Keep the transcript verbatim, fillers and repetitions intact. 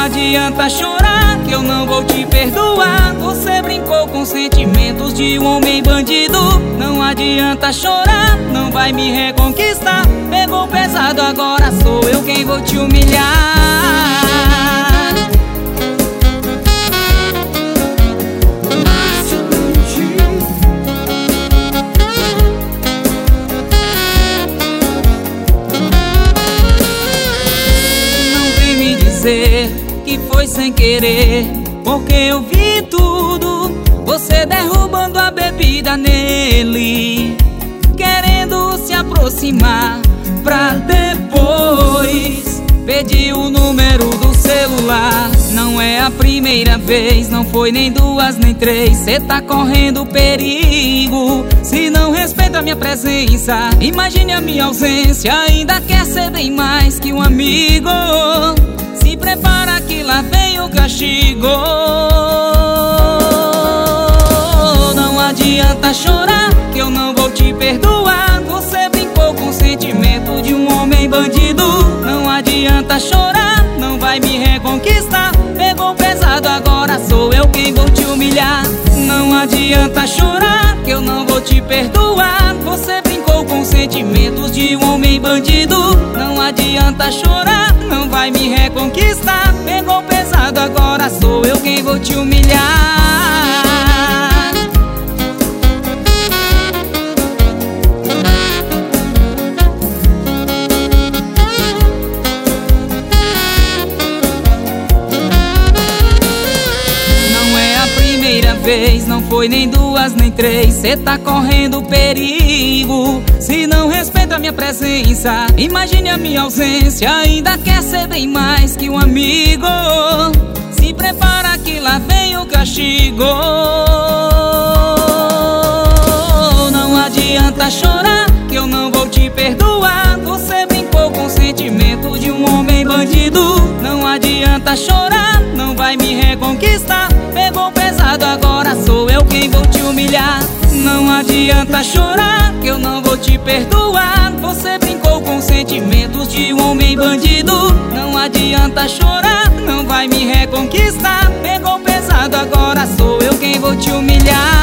adianta chorar, que eu não vou te perdoar. Você brincou com sentimentos de um homem bandido. Não adianta chorar, não vai me reconquistar. Pegou pesado, agora sou eu quem vou te humilhar. Que foi sem querer, porque eu vi tudo. Você derrubando a bebida nele, querendo se aproximar pra depois pedir o número do celular. Não é a primeira vez, não foi nem duas nem três. Cê tá correndo perigo se não respeita a minha presença. Imagine a minha ausência, ainda quer ser bem mais que um amigo. Se prepara que lá vem o castigo. Não adianta chorar, que eu não vou te perdoar. Você brincou com o sentimento de um homem bandido. Não adianta chorar, não vai me reconquistar. Pegou pesado, agora sou eu quem vou te humilhar. Não adianta chorar, que eu não vou te perdoar. Você brincou com os sentimentos de um homem bandido. Não adianta chorar, não vai me reconquistar. Pegou pesado, agora sou eu quem vou te humilhar. Não é a primeira vez, não foi nem duas nem três. Cê tá correndo perigo se não respeita a minha presença. Imagine a minha ausência, ainda quer ser bem mais que um amigo. Se prepara que lá vem o castigo. Não adianta chorar, que eu não vou te perdoar. Você brincou com o sentimento de um homem bandido. Não adianta chorar, não vai me reconquistar. Pegou pesado, agora sou eu quem vou te humilhar. Não adianta chorar, que eu não vou te perdoar. Você brincou com sentimentos de um homem bandido. Não adianta chorar, não vai me reconquistar. Pegou pesado, agora sou eu quem vou te humilhar.